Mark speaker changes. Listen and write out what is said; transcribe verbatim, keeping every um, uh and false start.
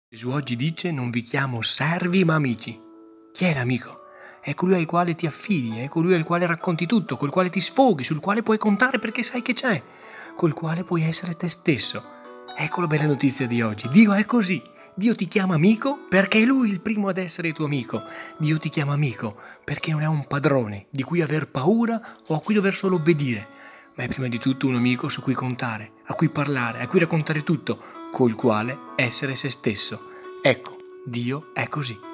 Speaker 1: Gesù oggi dice: non vi chiamo servi ma amici. Chi è l'amico? È colui al quale ti affidi, è colui al quale racconti tutto, col quale ti sfoghi, sul quale puoi contare perché sai che c'è, col quale puoi essere te stesso. Ecco la bella notizia di oggi. Dio è così. Dio ti chiama amico perché è Lui il primo ad essere tuo amico. Dio ti chiama amico perché non è un padrone di cui aver paura o a cui dover solo obbedire, ma è prima di tutto un amico su cui contare, a cui parlare, a cui raccontare tutto, col quale essere se stesso. Ecco, Dio è così.